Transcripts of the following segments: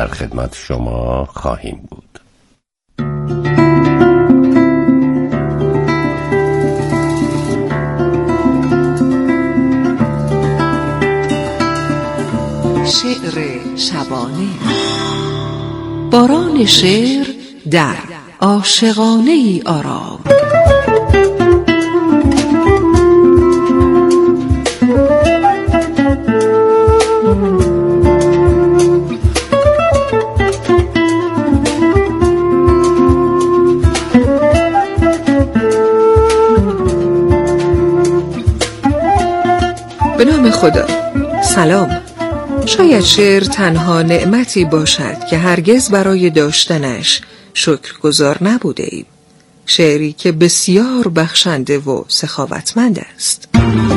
در خدمت شما خواهیم بود. شعر شبانه. باران شعر در عاشقانه ای آرام. به نام خدا. سلام. شاید شعر تنها نعمتی باشد که هرگز برای داشتنش شکرگزار نبوده ایم. شعری که بسیار بخشنده و سخاوتمند است.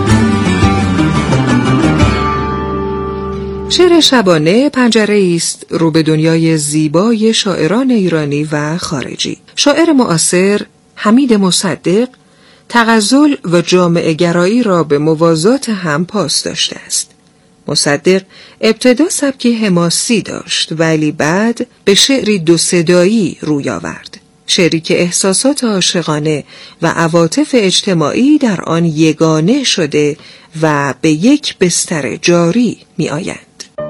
شعر شبانه پنجره است رو به دنیای زیبای شاعران ایرانی و خارجی. شاعر معاصر حمید مصدق تغزل و جامعه گرایی را به موازات هم پاس داشته است. مصدق ابتدا سبکی حماسی داشت ولی بعد به شعری دو صدایی روی آورد. شعری که احساسات عاشقانه و عواطف اجتماعی در آن یگانه شده و به یک بستر جاری می آیند.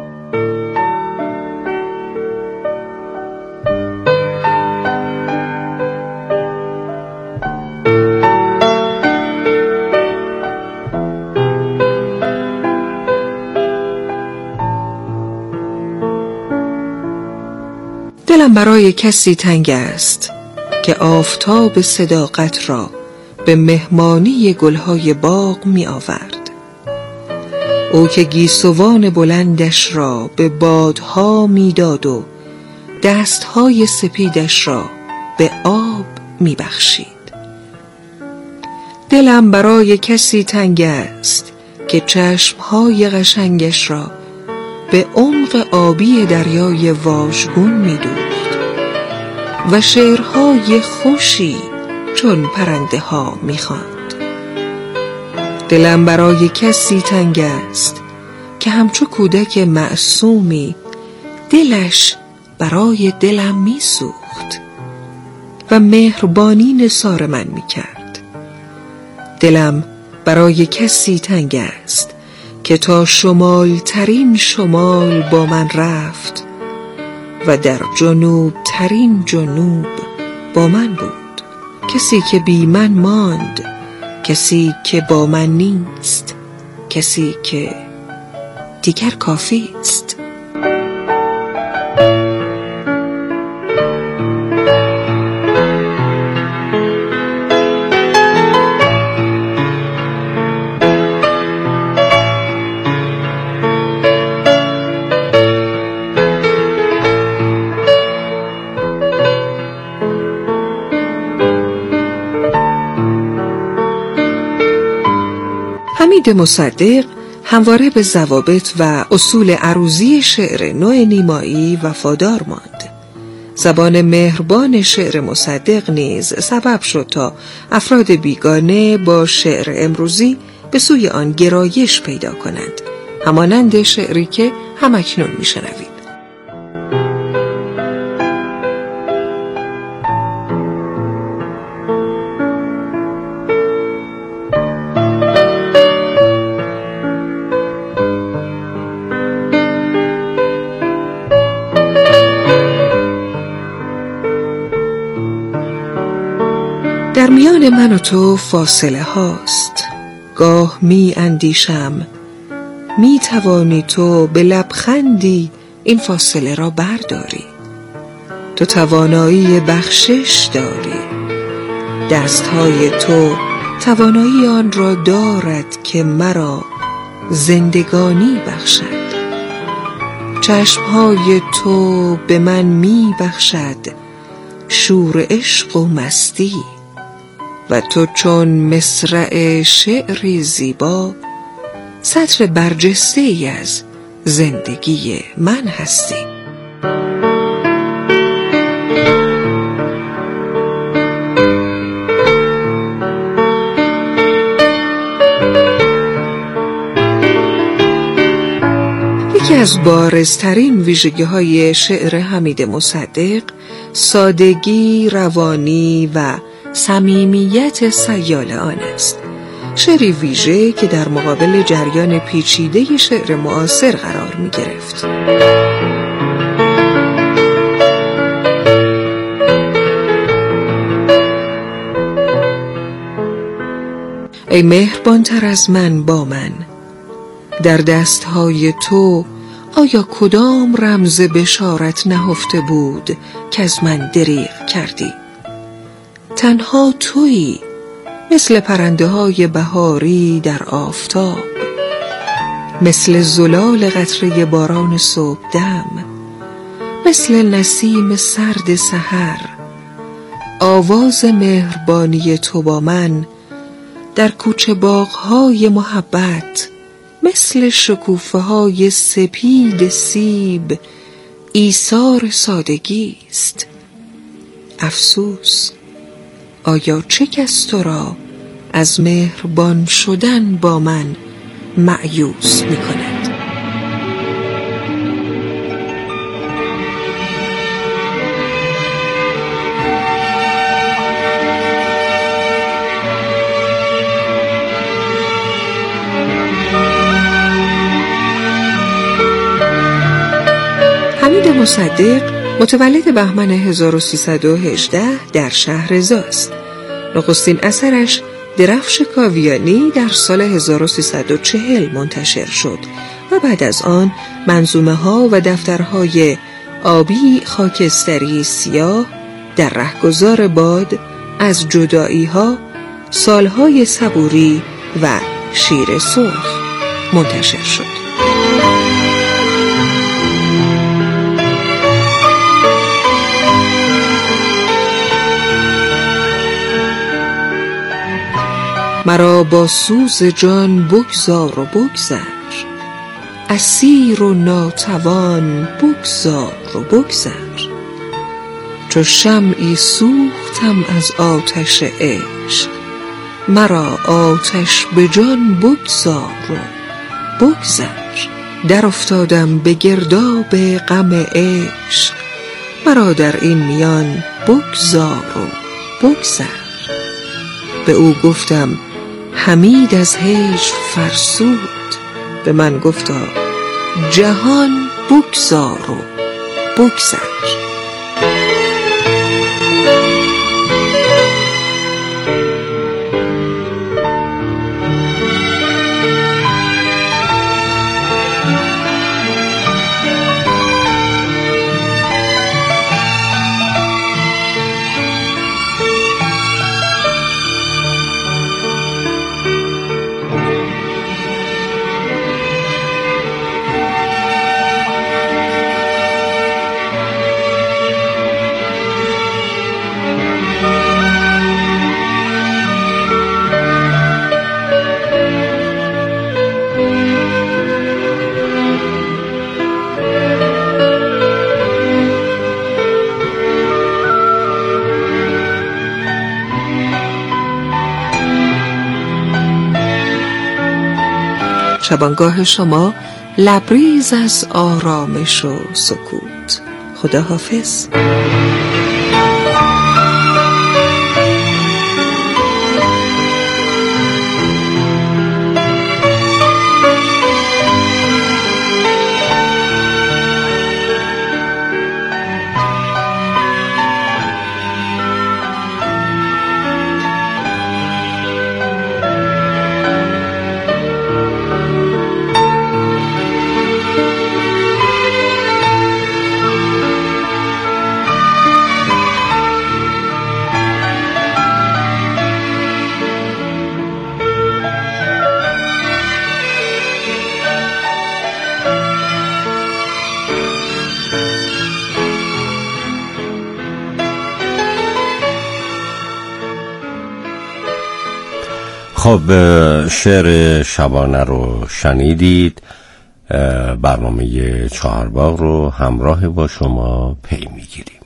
دلم برای کسی تنگ است که آفتاب صداقت را به مهمانی گلهای باغ می آورد. او که گیسوان بلندش را به بادها می داد و دستهای سپیدش را به آب می بخشید. دلم برای کسی تنگ است که چشمهای قشنگش را به عمق آبی دریای واژگون می دوخت و شعرهای خوشی چون پرنده ها می خواند. دلم برای کسی تنگ است که همچو کودک معصومی دلش برای دلم می سوخت و مهربانی نثار من می کرد. دلم برای کسی تنگ است که تا شمال ترین شمال با من رفت و در جنوب ترین جنوب با من بود. کسی که بی من ماند، کسی که با من نیست، کسی که دیگر کافی است. حمید مصدق همواره به ضوابط و اصول عروضی شعر نوع نیمایی وفادار ماند. زبان مهربان شعر مصدق نیز سبب شد تا افراد بیگانه با شعر امروزی به سوی آن گرایش پیدا کنند، همانند شعری که همکنون میشنوید. در میان من و تو فاصله هاست، گاه می اندیشم می توانی تو به لبخندی این فاصله را برداری. تو توانایی بخشش داری، دستهای تو توانایی آن را دارد که مرا زندگانی بخشد. چشمهای تو به من می بخشد شور عشق و مستی و تو چون مصرع شعری زیبا سطر برجسته ای از زندگی من هستی. یکی از بارزترین ویژگی‌های شعر حمید مصدق سادگی، روانی و صمیمیت سیال آن است. شعری ویژه که در مقابل جریان پیچیده شعر معاصر قرار می گرفت. ای مهربانتر از من با من، در دستهای تو آیا کدام رمز بشارت نهفته بود که از من دریغ کردی؟ تنها تویی، مثل پرنده های بهاری در آفتاب، مثل زلال قطره باران صبحدم، مثل نسیم سرد سحر. آواز مهربانی تو با من در کوچه باغ‌های محبت، مثل شکوفه های سپید سیب، ایثار سادگی است. افسوس، آیا چه کس تو را از مهربان شدن با من مأیوس می کند؟ حمید مصدق متولد بهمن 1318 در شهر رضا است. نخستین اثرش درفش کاویانی در سال 1340 منتشر شد و بعد از آن منظومه ها و دفترهای آبی خاکستری سیاه، در رهگذار باد، از جدایی ها، سالهای صبوری و شیر سرخ منتشر شد. مرا با سوز جان بگذار و بگذر، اسیر و ناتوان بگذار و بگذر. چو شمعی سوختم از آتش عشق، مرا آتش به جان بگذار و بگذر. در افتادم به گرداب غم عشق، مرا در این میان بگذار و بگذر. به او گفتم حمید از هجر فرسود، به من گفتا جهان بگذار و بگذر. شبانگاه شما لبریز از آرامش و سکوت. خدا حافظ. خب شعر شبانه رو شنیدید. برنامه چهارباغ رو همراه با شما پی میگیریم.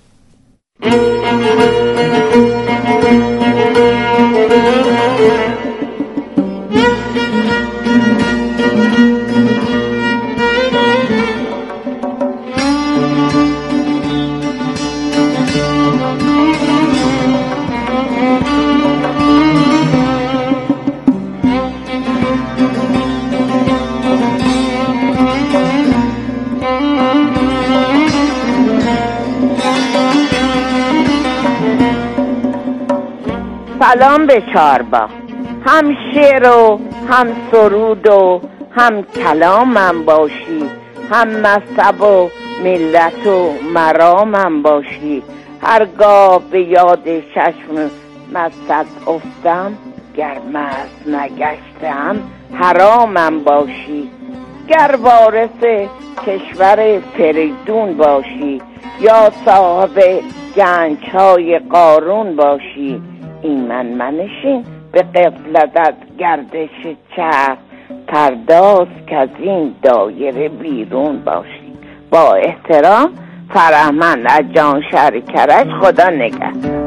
سلام به چاربا، هم شعر و هم سرود و هم کلامم باشی، هم مذهب و ملت و مرامم باشی. هرگاه به یاد چشم مستت افتم، گر مست نگشتم حرامم باشی. گر وارث کشور فریدون باشی، یا صاحب گنج‌های قارون باشی. این منشین به غفلتت گردش چرخ، پرداز که از این دایره بیرون باشی. با احترام، فرهمند از جان شهر کرج. خدا نگهدار.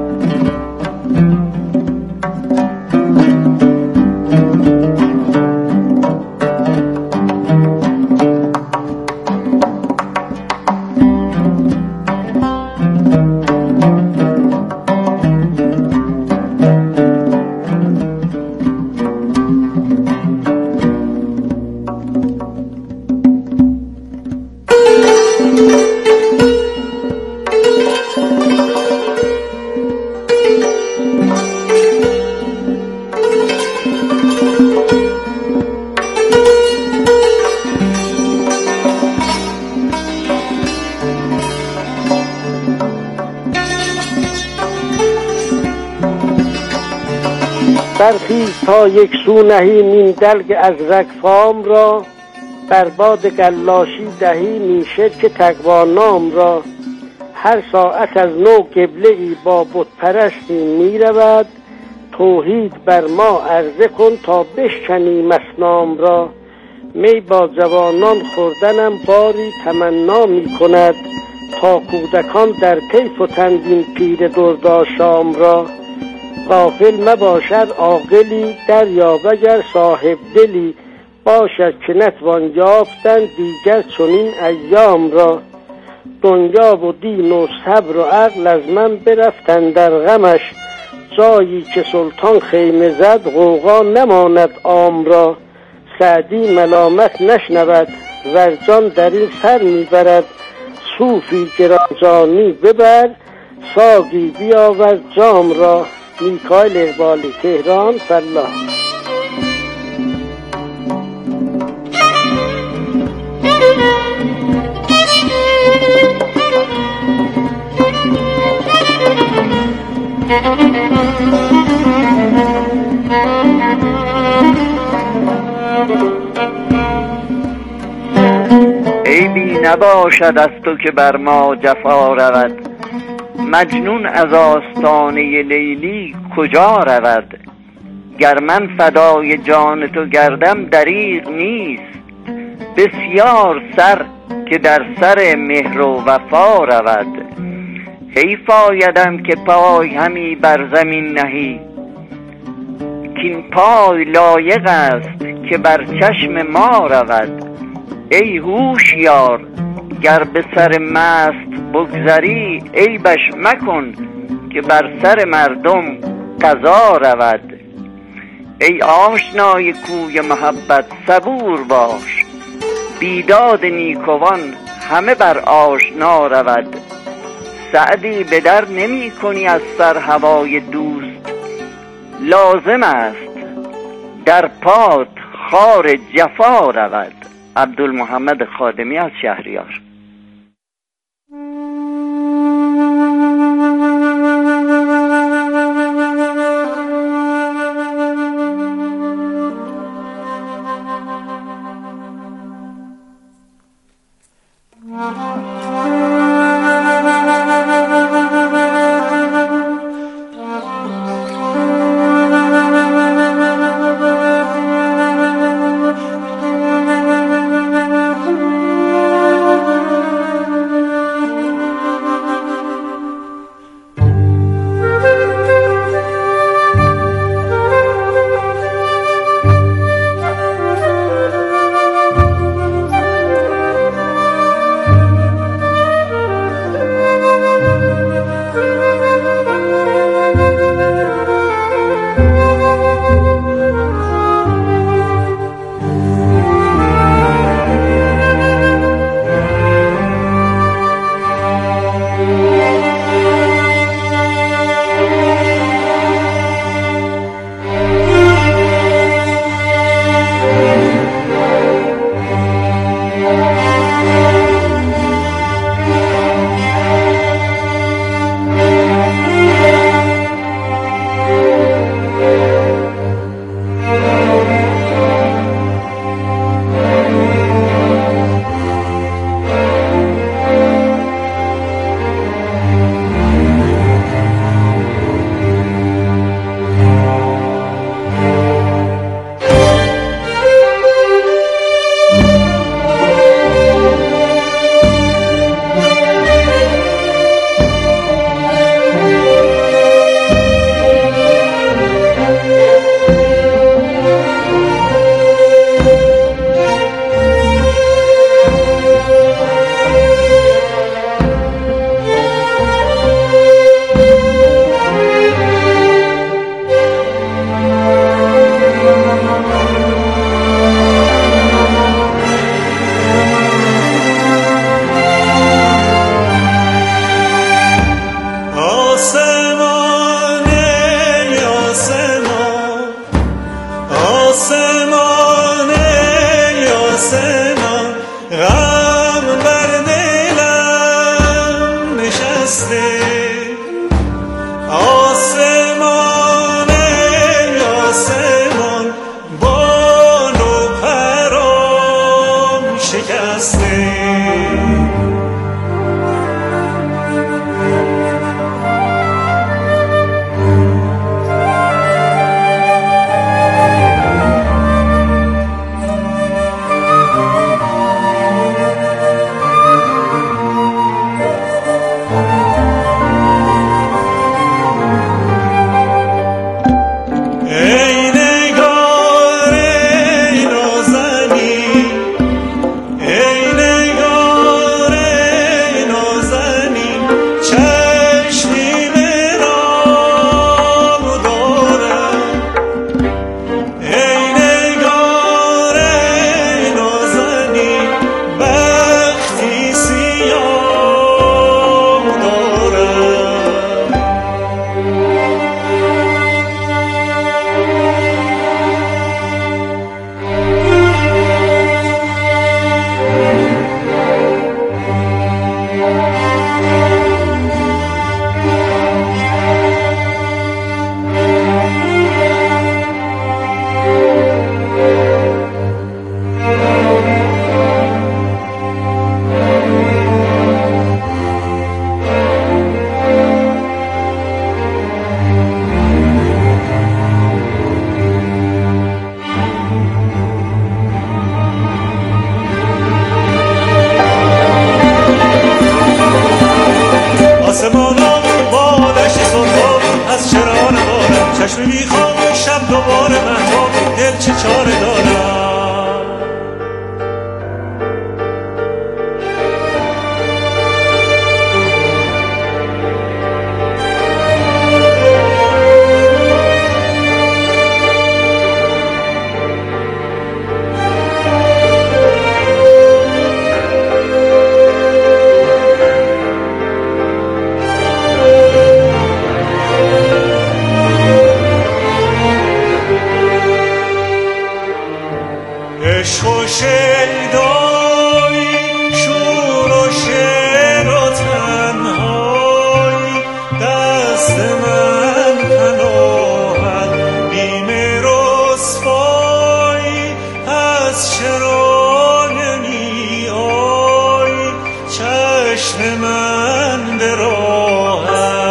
برخیز تا یک سو نهیم این دلگ ازرق فام را، بر باد گلاشی دهیم شرک تقوانام را. هر ساعت از نو قبله ای با بت پرستی می رود، توحید بر ما عرضه کن تا بشکنیم اصنام را. می با جوانان خوردنم باری تمنا می کند، تا کودکان در پی فتند این پیر دردآشام را. غافل مباشد عاقلی دریاب اگر صاحب دلی، باشد که نتوان یافتن دیگر چنین ایام را. دنیا و دین و صبر و عقل از من برفتن در غمش، جایی که سلطان خیمه زد غوغا نماند عام را. سعدی ملامت نشنود ورجان در این سر میبرد، صوفی گرانجانی ببر ساقی بیاور جام را. میکائیل اقبالی، تهران، فلاح. عیبی نباشد از تو که بر ما جفا رود، مجنون از آستانه لیلی کجا رود. گر من فدای جان تو گردم دریغ نیست، بسیار سر که در سر مهر و وفا رود. حیف آیدم که پای همی بر زمین نهی، کین پای لایق است که بر چشم ما رود. ای هوشیار گر به سر مست بگذری، عیبش مکن که بر سر مردم قضا رود. ای آشنای کوی محبت صبور باش، بیداد نیکوان همه بر آشنا رود. سعدی به در نمی کنی از سر هوای دوست، لازم است در پات خار جفا رود. عبدالمحمد خادمی از شهریار. شکسته آسمان ای آسمان بال و پرام شکسته چشم میخوام شب دوباره مهتاب دل چه چاره دارم عشق و شیدایی شور و شعر و تنهایی دست من پناهد بیم رسوایی از چرا نمی آیی چشم من به راهت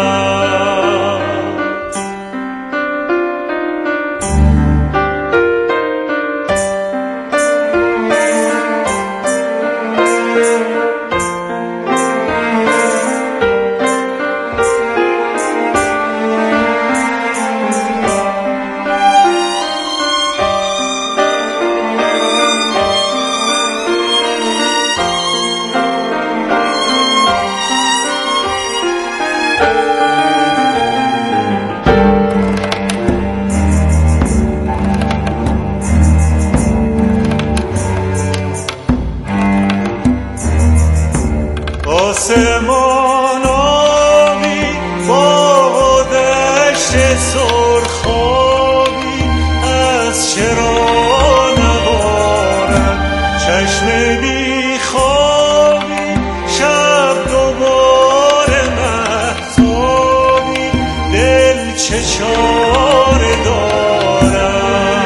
آسمان آبی با دشت سرخابی از چرا نبارد چشم بیخوابی شب دوباره مهتابی دل چه چاره دارد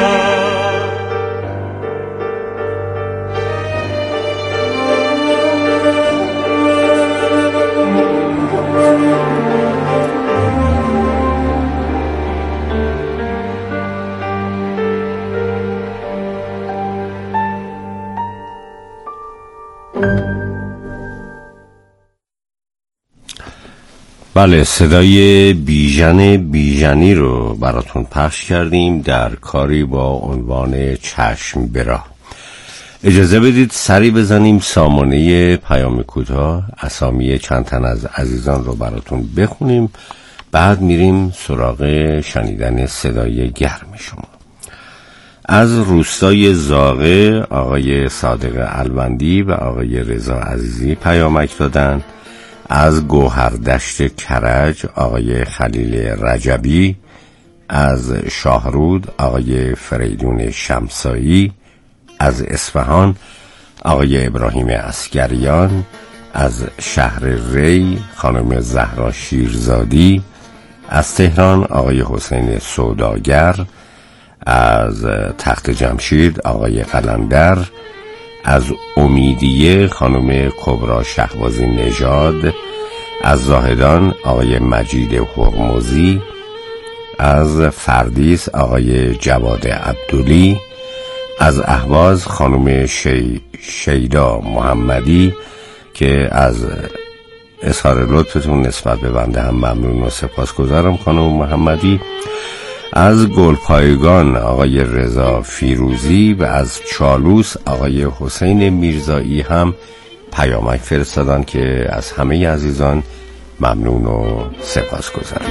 بله، صدای بیژن بیژنی رو براتون پخش کردیم در کاری با عنوان چشم برا. اجازه بدید سری بزنیم سامانه پیام کوتاه، اسامی چند تن از عزیزان رو براتون بخونیم، بعد میریم سراغ شنیدن صدای گرم شما. از روستای زاغه آقای صادق الوندی و آقای رضا عزیزی پیامک دادن. از گوهردشت کرج آقای خلیل رجبی، از شاهرود آقای فریدون شمسایی، از اصفهان آقای ابراهیم عسگریان، از شهر ری خانم زهرا شیرزادی، از تهران آقای حسین سوداگر، از تخت جمشید آقای قلندر، از امیدیه خانم کبرا شهبازی نژاد، از زاهدان آقای مجید هرمزی، از فردیس آقای جواد عبدلی، از اهواز خانم شیدا محمدی که از اظهار لطفتون نسبت به بنده هم ممنون و سپاسگزارم خانم محمدی، از گلپایگان آقای رضا فیروزی و از چالوس آقای حسین میرزایی هم پیامک فرستادن که از همه عزیزان ممنون و سپاسگزارم.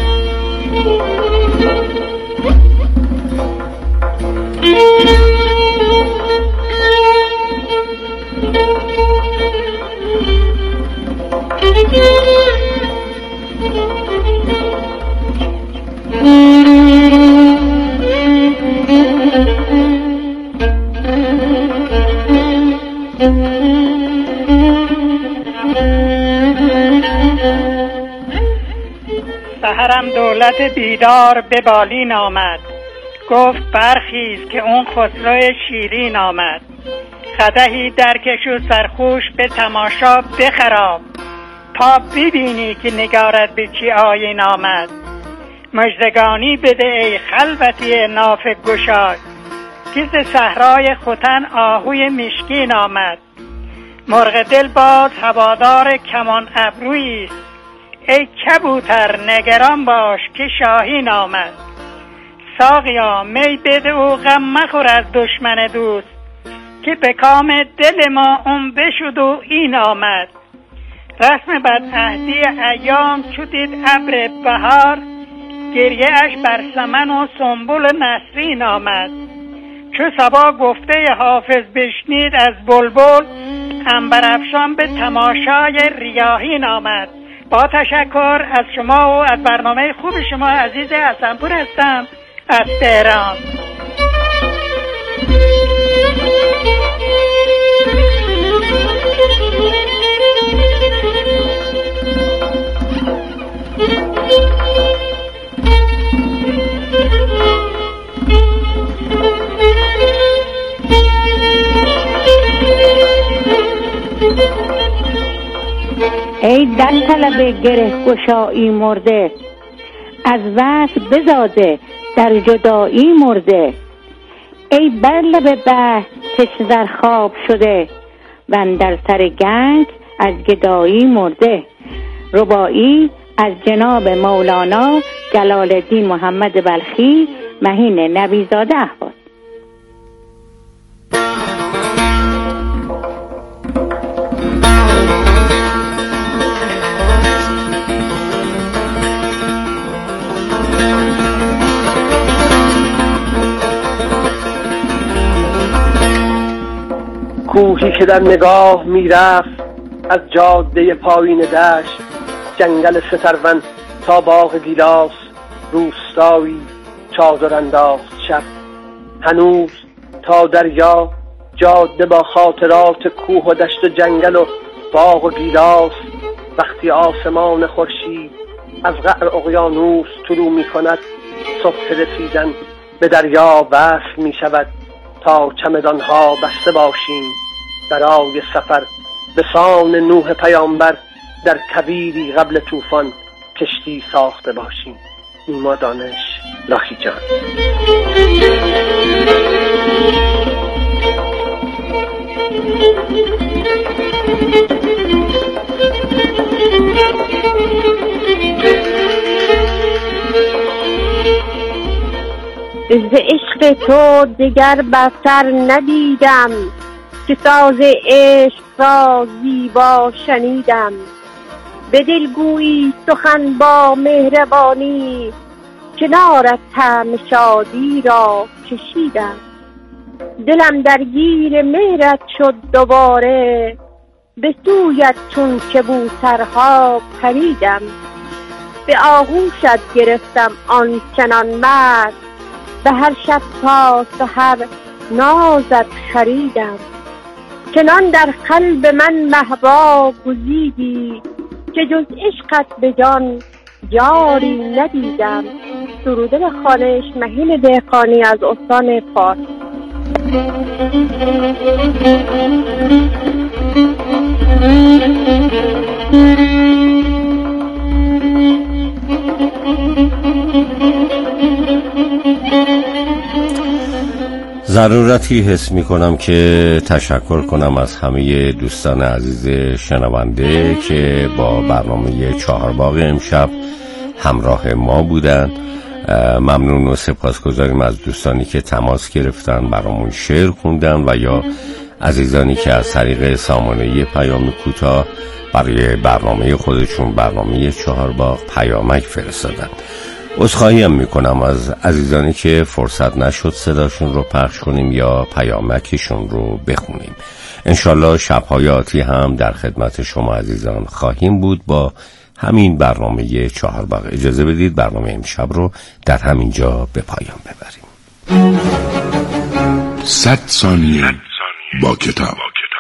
سحرم دولت بیدار به بالین آمد، گفت برخیز که اون خسرو شیرین آمد. قدحی درکش و سرخوش به تماشا بخراب، تا ببینی که نگارت به چی آیین آمد. مژدگانی بده ای خلوتی ناف گشای، که ز صحرای ختن آهوی مشکین آمد. مرغ دل باز هوادار کمان ابرویی است، ای کبوتر نگران باش که شاهین آمد. ساقیا می بده و غم مخور از دشمن دوست، که به کام دل ما اون بشد و این آمد. رسم بدعهدی ایام چو دید ابر بهار، گریه اش بر سمن و سنبل نسرین آمد. چو صبا گفته حافظ بشنید از بلبل، عنبرافشان به تماشای ریاحین آمد. با تشکر از شما و از برنامه خوب شما. عزیز حسنپور هستم از تهران. ای در طلب گره گشایی مرده، از وصل بزاده در جدایی مرده. ای بر لب بحر تشنه در خواب شده، و اندر سر گنج از گدایی مرده. رباعی از جناب مولانا جلال الدین محمد بلخی، مهین نبیزاده اهواز. کوهی که در نگاه میرفت از جاده پایین دشت، جنگل سترون تا باغ گیلاس، روستایی چادر انداخت شب. هنوز تا دریا جاده با خاطرات کوه و دشت و جنگل و باغ و گیلاس. وقتی آسمان خورشید از قعر اقیانوس طلوع می کند، صبح رسیدن به دریا وصل می شود. تا چمدانها بسته باشیم برای سفر به سان نوح پیامبر، در کبیری قبل طوفان کشتی ساخته باشیم. نیما دانش، لاهیجان. ز عشق تو دگر بر سر ندیدم، که ساز عشق را زیبا شنیدم. به دلگویی سخن با مهربانی، کنارت طعم شادی را چشیدم. دلم درگیر مهرت شد دوباره، به سویت چون کبوترها پریدم. به آغوشت گرفتم آن چنان مرد، به هر شب تا سحر نازت خریدم. چنان در قلب من محوا گزیدی که جز عشقت به جان یاری ندیدم. سروده به خوانش مهین دهقانی از استان فارس. ضرورتی حس می کنم که تشکر کنم از همه دوستان عزیز شنونده که با برنامه چهارباغ امشب همراه ما بودن. ممنون و سپاسگزاریم از دوستانی که تماس گرفتن، برامون شعر خوندن و یا عزیزانی که از طریق سامانه پیام کوتاه برای برنامه خودشون، برنامه چهارباغ، پیامک فرستادن. عذرخواهی هم میکنم از عزیزانی که فرصت نشد صداشون رو پخش کنیم یا پیامکشون رو بخونیم. انشالله شب‌های آتی هم در خدمت شما عزیزان خواهیم بود با همین برنامه چهارباغ. اجازه بدید برنامه امشب رو در همینجا به پایان ببریم. 100 ثانیه با کتاب.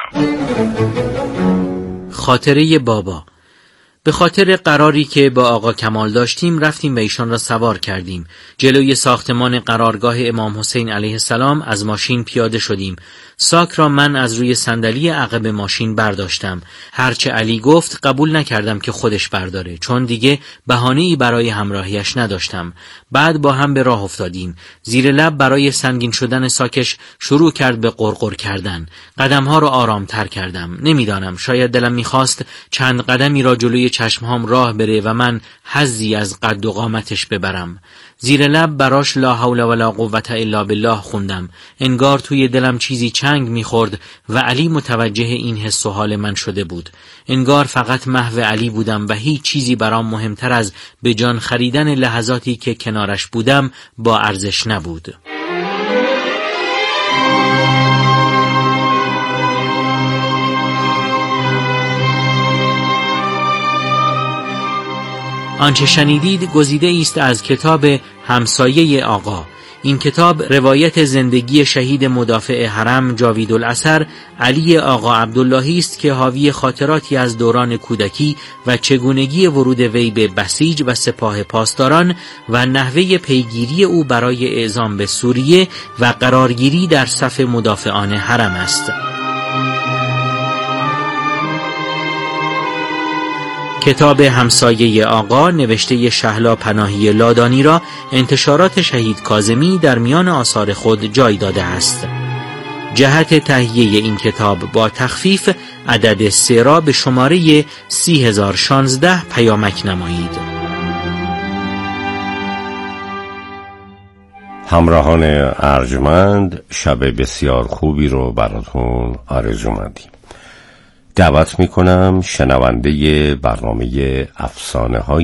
خاطره بابا. به خاطر قراری که با آقا کمال داشتیم رفتیم و ایشان را سوار کردیم. جلوی ساختمان قرارگاه امام حسین علیه السلام از ماشین پیاده شدیم. ساک را من از روی صندلی عقب ماشین برداشتم. هرچه علی گفت قبول نکردم که خودش برداره، چون دیگه بهانه‌ای برای همراهیش نداشتم. بعد با هم به راه افتادیم. زیر لب برای سنگین شدن ساکش شروع کرد به قرقر کردن. قدمها را آرامتر کردم. نمیدانم، شاید دلم میخواست چند قدمی را جلوی چشمهام راه بره و من حظی از قد و قامتش ببرم. زیر لب براش لا حول ولا قوة الا بالله خوندم. انگار توی دلم چیزی چنگ میخورد و علی متوجه این حس و حال من شده بود. انگار فقط محو علی بودم و هیچ چیزی برام مهمتر از به جان خریدن لحظاتی که کنارش بودم با ارزش نبود. آنچه شنیدید گزیده است از کتاب همسایه آقا. این کتاب روایت زندگی شهید مدافع حرم جاویدالاثر علی آقا عبداللهی است که حاوی خاطراتی از دوران کودکی و چگونگی ورود وی به بسیج و سپاه پاسداران و نحوه پیگیری او برای اعزام به سوریه و قرارگیری در صف مدافعان حرم است. کتاب همسایه آقا نوشته شهلا پناهی لادانی را انتشارات شهید کاظمی در میان آثار خود جای داده است. جهت تهیه این کتاب با تخفیف عدد 3 را به شماره 30016 پیامک نمایید. همراهان ارجمند، شب بسیار خوبی رو براتون آرزومندیم. دعوت میکنم شنونده برنامه افسانه های